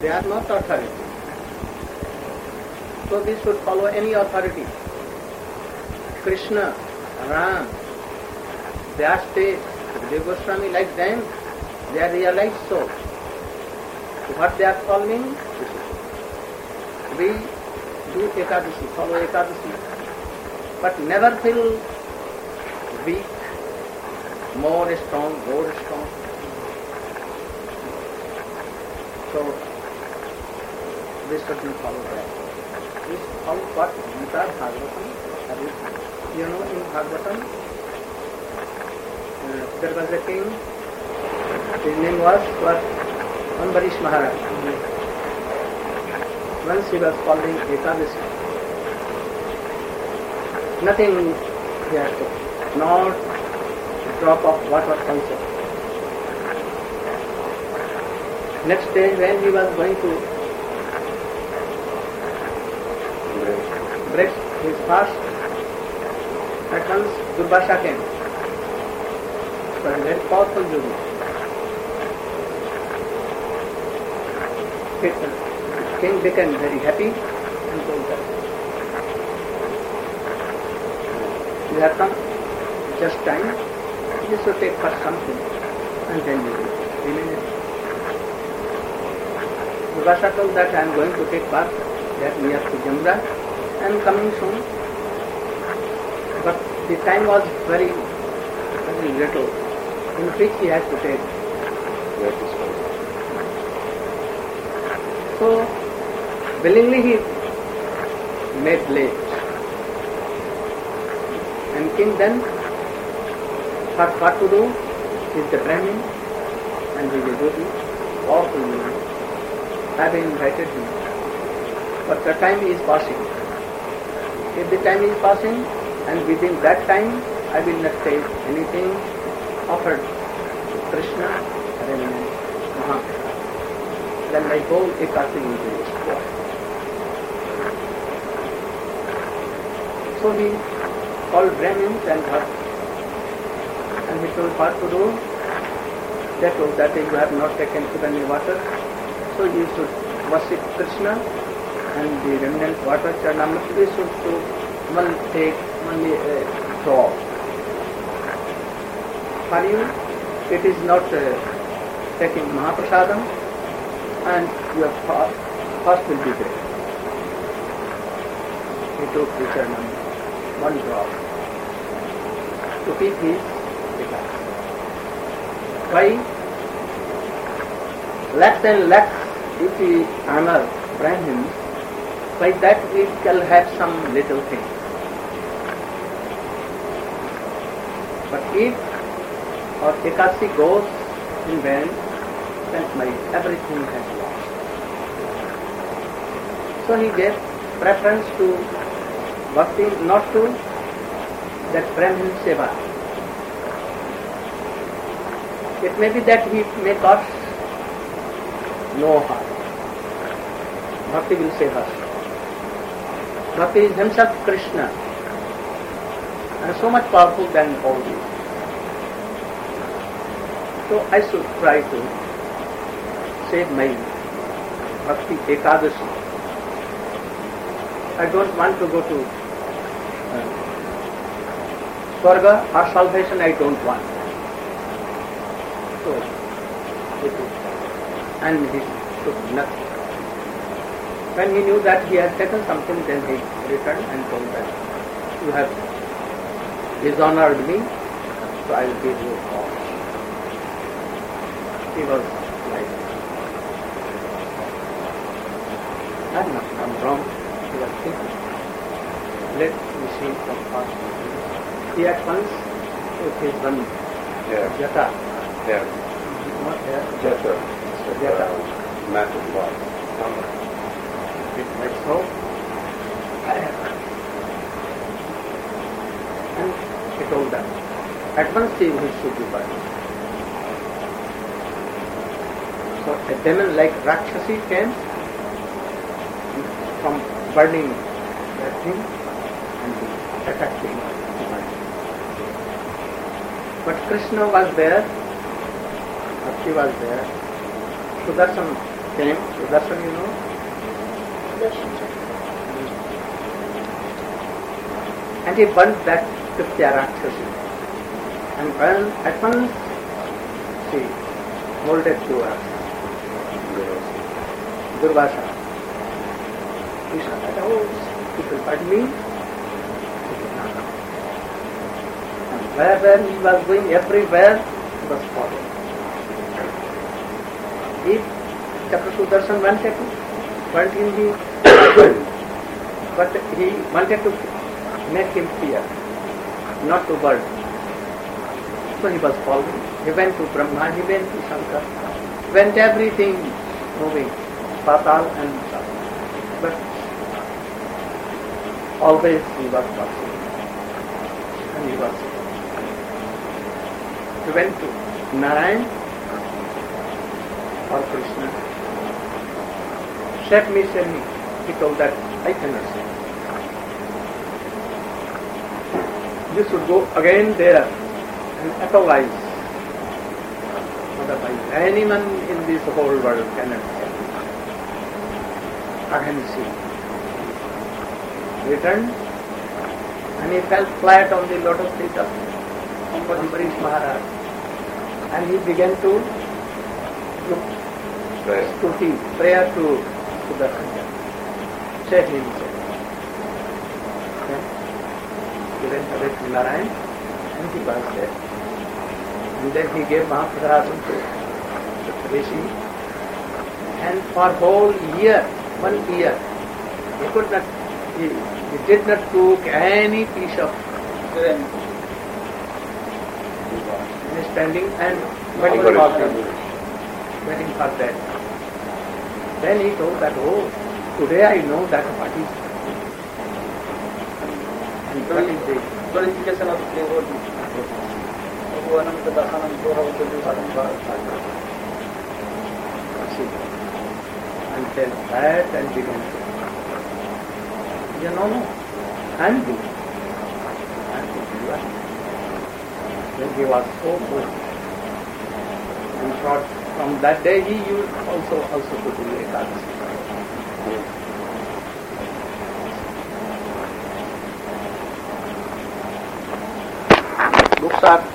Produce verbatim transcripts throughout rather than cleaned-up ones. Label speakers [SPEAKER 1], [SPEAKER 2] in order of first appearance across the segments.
[SPEAKER 1] They are not authority. So we should follow any authority. Krishna, Ram, Vyasdev, Sukadeva Goswami, like them, they are realized souls. So what they are following, we do Ekadashi, follow Ekadashi, but never feel weak, more strong, more strong. So we shouldn't follow that. We follow what Gita, Bhagavatam, everything. You know, in Bhagavatam, uh, there was a king, his name was what? Ambarish Maharaj. Once he was following Ekadashi. Nothing he had to, not a drop of water also. Next day when he was going to break his fast, at once Durvasha came. It was a very powerful yogi. The king became very happy and told that you have come just time, you should take first something and then you will remain. Durvasha told that I am going to take bath that near to Jamuna. I am coming soon. But the time was very, very little in which he had to take. So, willingly he made late. And king then thought what to do. He is the Brahmin and he is a yogi, powerful man. I have invited him. But the time is passing. If the time is passing and within that time I will not take anything offered to Krishna or any Mahaprabhu, then my whole Ekadashi will be spoiled. So he called Brahmins and heard, and he told what to do. They told that if you have not taken even water, so you should worship Krishna and the remnant water Charanamrita we should to one take only a drop. For you, it is not uh, taking Mahaprasadam and your fast will be great. He took the Charanamrita, one drop, to keep his Ekadashi. Why? Lakhs and lakhs if we honor Brahmins, by that we shall have some little thing. But if our Ekadashi goes in vain, then my everything has lost. So he gave preference to bhakti, not to that Brahmin seva. It may be that he may cost no harm. Bhakti will save us. Bhakti is himself Krishna and so much powerful than all these. So I should try to save my Bhakti Ekadashi. I don't want to go to uh, Swarga or salvation, I don't want. So, it is. And he took nothing. When he knew that he had taken something, then he returned and told that you have dishonored me, so I will give you all. He was like, I am not I'm wrong. He was thinking, let me see from past. He at once took his one
[SPEAKER 2] yeah.
[SPEAKER 1] jata.
[SPEAKER 2] Yeah.
[SPEAKER 1] What hair?
[SPEAKER 2] Jata.
[SPEAKER 1] Jata.
[SPEAKER 2] Uh, massive cloth.
[SPEAKER 1] It like so. And he told them, at once he should be burned. So a demon like Rakshasi came from burning that thing and he attacked him. But Krishna was there, Bhakti was there, Sudarshan came to Darshan, you know. And he burnt that Kritya Rakshasi. And burned at once she molded to us. Durvasa. He said, oh, people pardon me. And wherever he was going, everywhere he was following. If Chakra Sudarshan wanted to burn him, he burnt. But he wanted to make him fear, not to burn. So he was following. He went to Brahma, he went to Shankar, went everything moving, Patal and Shankar. But always he was watching. And he was. He went to Narayan or Krishna. Save me, save me. He told that, I cannot save. You should go again there and apologize. Otherwise, anyone in this whole world cannot save. Again see. Returned and he fell flat on the lotus feet of Ambarish Maharaj. And he began to look stuti, prayer to Sudarshan. Save him, save him. He went away to Narayan and he was there. And then he gave Mahaprasad to Rishi. And for whole year, one year, he could not, he, he did not cook any piece of grain. He was standing and waiting for that. Waiting for that. Then he told that, oh, today I know that what is and what is the
[SPEAKER 3] glorification of the devotee.
[SPEAKER 1] And then that and began to, you know, and do. And do. Then he was so good. And from that day he used also also to do Ekadasi. Books are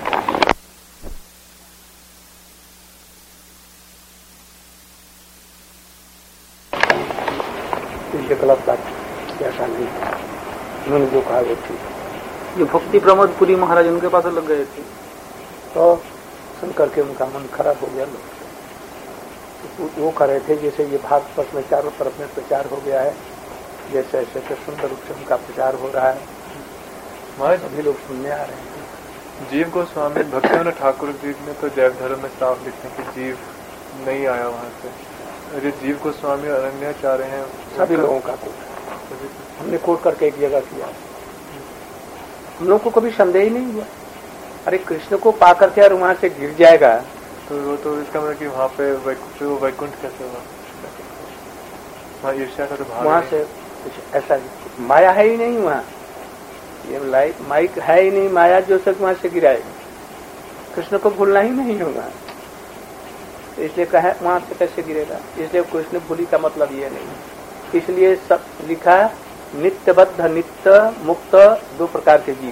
[SPEAKER 1] ये गलत बात ऐसा नहीं, उन्होंने जो कहा वो ठीक।
[SPEAKER 3] ये भक्ति प्रमोद पुरी महाराज उनके पास लग गए थे
[SPEAKER 1] तो सुन करके उनका मन खराब हो गया। लोग वो कर रहे थे जैसे ये भागवत में चारों तरफ में प्रचार हो गया है, जैसे ऐसे तो सुंदर रूप से उनका प्रचार हो रहा है, महाराज सभी लोग सुनने आ रहे हैं।
[SPEAKER 4] जीव गोस्वामी भक्तिविनोद ठाकुर जी ने तो जैव धर्म में साफ लिखते हैं कि जीव नहीं आया वहां से। जो जीव गोस्वामी और अनन्याचार्य हैं
[SPEAKER 1] सभी लोगों का कोट हमने कोट करके एक जगह किया। हम लोग को कभी संदेह ही नहीं हुआ अरे कृष्ण को पा करके और वहां से गिर जाएगा
[SPEAKER 4] तो वो तो इसका मतलब कि वहां पे वैकुंठ वैकुंठ कैसे होगा? वहाँ ईर्ष्या का तो भाव
[SPEAKER 1] वहां से कुछ ऐसा माया है ही नहीं वहाँ, ये लाइक माइक है ही नहीं, माया जो सब वहां से गिराएगी। कृष्ण को भूलना ही नहीं होगा, इसलिए कहे वहां से कैसे गिरेगा। इसलिए कृष्ण भूली का मतलब ये नहीं, इसलिए सब लिखा नित्यबद्ध नित्य मुक्त दो प्रकार के जीव।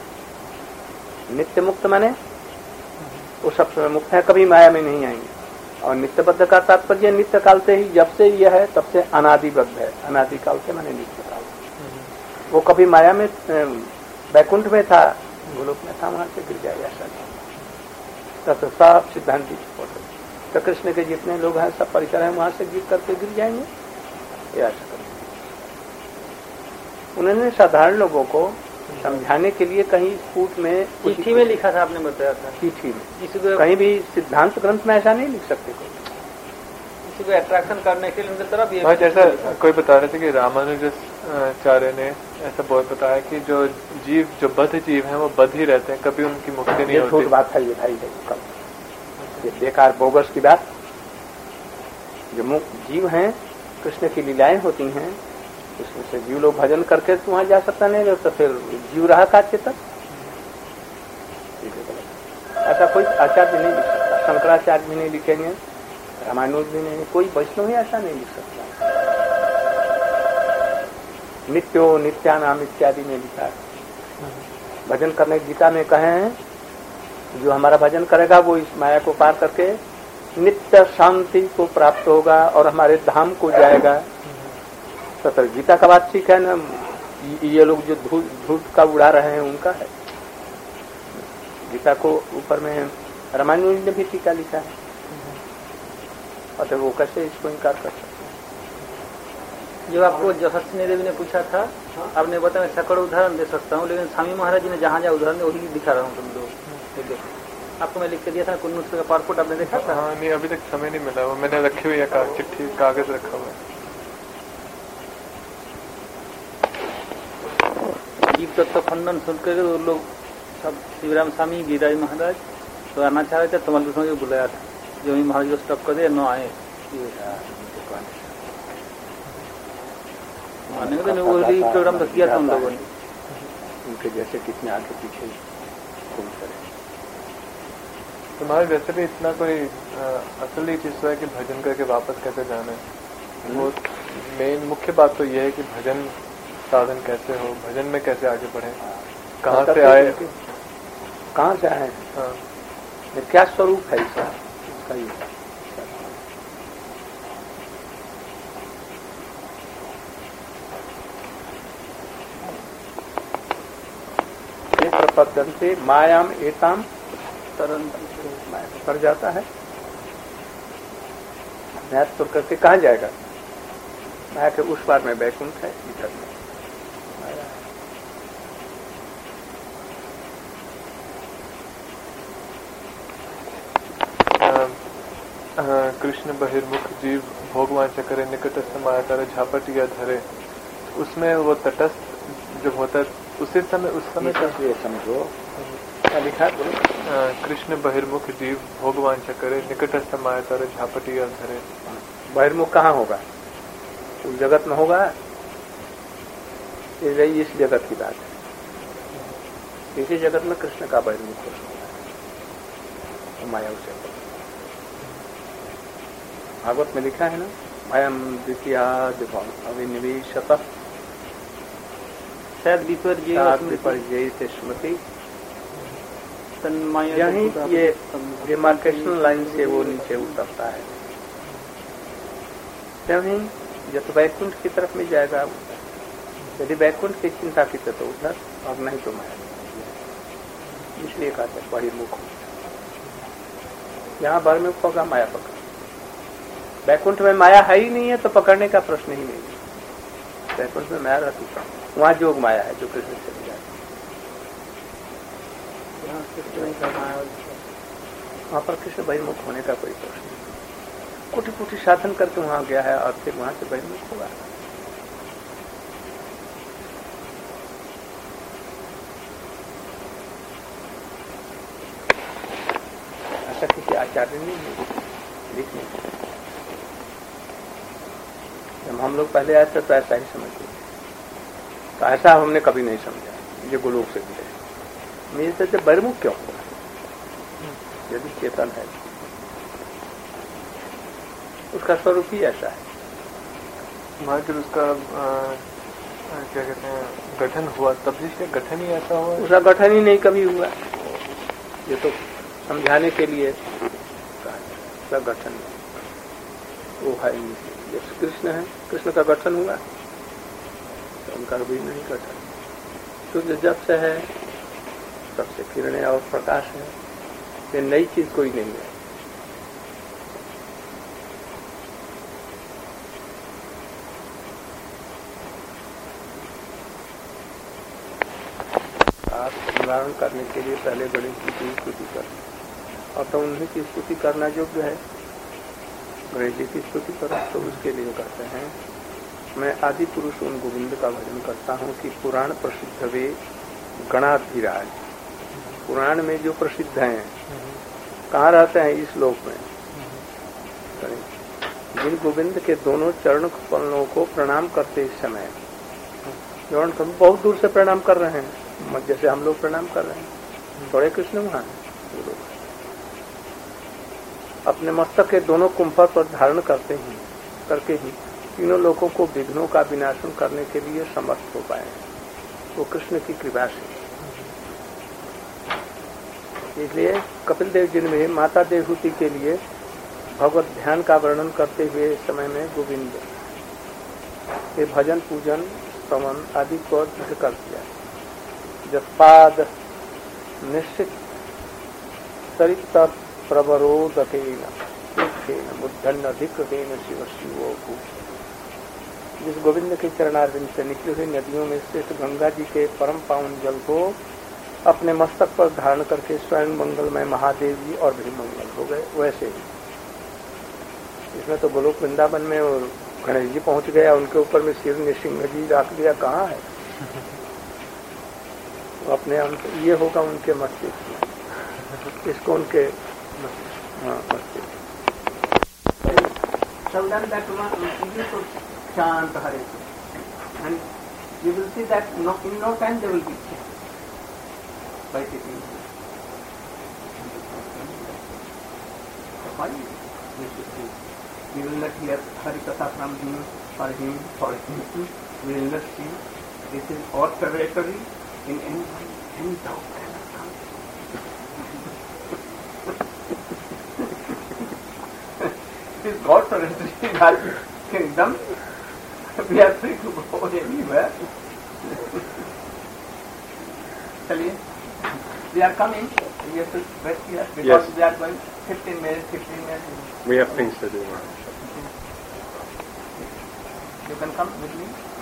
[SPEAKER 1] नित्य मुक्त माने वो सब समय मुक्त है, कभी माया में नहीं आएंगे। और नित्यबद्ध का तात्पर्य नित्य काल से ही, जब से यह है तब से अनादिबद्ध है। अनादि काल से माने नित्य काल। वो कभी माया में वैकुंठ में था, गोलोक में था, वहां से गिर जाएगा ऐसा नहीं। तो सब सिद्धांति तो कृष्ण के जितने लोग हैं सब परिसर हैं वहां से गिर करके गिर जाएंगे, ये ऐसा करते। उन्होंने साधारण लोगों को समझाने के लिए कहीं स्फूट में
[SPEAKER 3] चिट्ठी में लिखा था, आपने बताया था
[SPEAKER 1] चिट्ठी में, कहीं भी सिद्धांत ग्रंथ में ऐसा नहीं लिख सकते कोई।
[SPEAKER 3] किसी को अट्रैक्शन करने के लिए उनकी तरफ ये
[SPEAKER 4] जैसा कोई बता रहे थे कि रामानुजाचार्य ने ऐसा बहुत बताया कि जो जीव जो बद्ध जीव हैं वो बद्ध ही रहते हैं, कभी उनकी मुक्ति नहीं होती।
[SPEAKER 1] झूठ बात है ये भाई, ये बेकार बोगस की बात। जो जीव हैं कृष्ण की लीलाएं होती हैं, उसमें से जीव लोग भजन करके तो वहां जा सकता नहीं, तो फिर जीव रहा काचे तक। ऐसा कोई आचार्य नहीं लिख सकता, शंकराचार्य भी नहीं लिखेंगे, रामानुज भी नहीं, कोई वैष्णव ही ऐसा नहीं लिख सकता। नित्यो नित्यानाम इत्यादि में लिखा है। भजन करने गीता में कहे हैं, जो हमारा भजन करेगा वो इस माया को पार करके नित्य शांति को प्राप्त होगा और हमारे धाम को जाएगा। तो गीता का बात ठीक है ना, ये लोग जो झूठ का उड़ा रहे हैं उनका है। गीता को ऊपर में रामानुज ने भी टीका लिखा है, और तो वो कैसे इसको इनकार कर सकते हैं।
[SPEAKER 3] जो आपको जो हस्तिनी देवी ने पूछा था, आपने बताया मैं सैकड़ों उदाहरण दे सकता हूँ, लेकिन स्वामी महाराज जी ने जहाँ जहाँ उदाहरण वही दिखा रहा हूँ तुम लोग। आपको मैं लिख के दिया था कुन्नू का पासपोर्ट, आपने देखा था?
[SPEAKER 4] हाँ नहीं, अभी तक समय नहीं मिला। वो मैंने रखी हुई है का, चिट्ठी कागज रखा हुआ है।
[SPEAKER 3] जीव तत्व खंडन सुन कर लोग सब शिवराम स्वामी गिरिराज महाराज तो आना चाह रहे थे, तुम्हारे दूसरों को बुलाया था, जो ही महाराज को स्टॉप कर दिया, न आए। आने को तो वो प्रोग्राम तो किया था उन लोगों ने।
[SPEAKER 1] उनके जैसे कितने आगे पीछे घूम करे।
[SPEAKER 4] तुम्हारे वैसे भी इतना कोई असली चीज है कि भजन करके वापस कैसे जाना है। वो मेन मुख्य बात तो ये है कि भजन साधन कैसे हो, भजन में कैसे आगे बढ़े, कहाँ से आए,
[SPEAKER 1] कहाँ से आए,
[SPEAKER 4] हाँ
[SPEAKER 1] क्या स्वरूप है इसका, इसका ये प्रपद्यन्ते मायाम एताम तरन कर जाता है। न्यास तो करके कहाँ जाएगा? माया के उस पार में बैकुंठ है, इधर में माया
[SPEAKER 4] है। कृष्ण बहिर्मुख जीव भोगवांछा करे, निकटस्थ मायाकार झापटिया धरे। उसमें वो तटस्थ जब होता है उसी समय, उस समय
[SPEAKER 1] ये समझो क्या लिखा है बोलो।
[SPEAKER 4] कृष्ण बहिर्मुख जीव भोगवांछा करे, निकटस्थ मायाकार झापटिया धरे।
[SPEAKER 1] बहिर्मुख कहाँ होगा? उस जगत में होगा? ये इस जगत की बात है। इसी जगत में कृष्ण का बहिर्मुख होगा, माया उसे। भागवत में लिखा है ना, मायाम द्वितीया अभिनिवेशत
[SPEAKER 3] शायद
[SPEAKER 1] विपर्जयते स्मृति। यही ये डिमार्केशन लाइन से वो नीचे उतरता है। यही जब तो वैकुंठ की तरफ में जाएगा, यदि वैकुंठ की चिंता की तो उधर, और नहीं तो माया। इसलिए कहते हैं बहिर्मुख। यहाँ बहिर्मुख होगा माया पकड़। वैकुंठ में माया है ही नहीं है तो पकड़ने का प्रश्न ही नहीं है। वैकुंठ में माया रहती है, वहाँ जोग माया है जो कृष्ण से मिला है। वहाँ पर कृष्ण बहिर्मुख होने का कोई प्रश्न नहीं। कोटि कोटि साधन करके वहाँ गया है और फिर वहाँ से बहिर्मुख होगा। ऐसा किसी आचार्य ने लिखने। जब हम लोग पहले आए थे तो ऐसा ही समझते थे, तो ऐसा हमने कभी नहीं समझा। ये गोलोक से मिले मेरे से बहिर्मुख क्यों हुआ? यदि चेतन है उसका स्वरूप ही ऐसा है।
[SPEAKER 4] महाराज उसका आ, क्या कहते हैं गठन हुआ, तभी से गठन ही ऐसा हुआ।
[SPEAKER 1] उसका गठन ही नहीं कभी हुआ। ये तो समझाने के लिए उसका गठन वो है। जैसे कृष्ण है, कृष्ण का गठन हुआ तो उनका भी नहीं गठन। सूर्य जब से है सबसे किरणें और प्रकाश है। ये नई चीज कोई नहीं है। आप निवारण करने के लिए पहले गणेश जी की स्तुति कर, और तो उन्हीं की स्तुति करना योग्य है। गणेश जी की स्तुति करो तो उसके लिए कहते हैं, मैं आदि पुरुष उन गोविंद का भजन करता हूँ कि पुराण प्रसिद्ध वे गणाधिराज। पुराण में जो प्रसिद्ध हैं कहाँ रहते हैं? इस लोक में। जिन गोविंद के दोनों चरण कमलों को प्रणाम करते इस समय, जौन हम बहुत दूर से प्रणाम कर रहे हैं, जैसे हम लोग प्रणाम कर रहे हैं, थोड़े कृष्ण वहां हैं।
[SPEAKER 5] अपने मस्तक के दोनों कुंभर पर धारण करते ही करके ही तीनों लोगों को विघ्नों का विनाशन करने के लिए समर्थ हो पाए, वो कृष्ण की कृपा से। इसलिए कपिल देव जी ने माता देवहूति के लिए भगवत ध्यान का वर्णन करते हुए इस समय में गोविंद के भजन पूजन स्तवन आदि को अर्थ कर दिया। जब पाद निश्चित सरित प्रवरोदकेन बुद्धन अधिकृतेन शिव शिवो भू। जिस गोविंद के चरणारविंद से निकली हुई नदियों में श्रेष्ठ गंगा जी के परम पावन जल को अपने मस्तक पर धारण करके स्वयं मंगलमय महादेव जी और भी मंगल हो गए। वैसे ही इसमें तो गोलोक वृंदावन में और गणेश जी पहुंच गया, उनके ऊपर में सिर नृसिंह जी रख दिया, कहाँ है वो अपने अंत ये होगा उनके मस्तिष्क में, इसको उनके मस्तिष्क
[SPEAKER 1] शांत हरे and you will see that no in no time they will be by taking why we should do. We will not hear Harikatha from him, for him, for him. We will not see. This is our territory. In any any doubt cannot come. It is God's territory in our kingdom. We are free to go anywhere. चलिए. We are coming. We have to wait here because
[SPEAKER 2] Yes.
[SPEAKER 1] we are going fifteen minutes, fifteen minutes.
[SPEAKER 2] We have things to do.
[SPEAKER 1] You can come with me.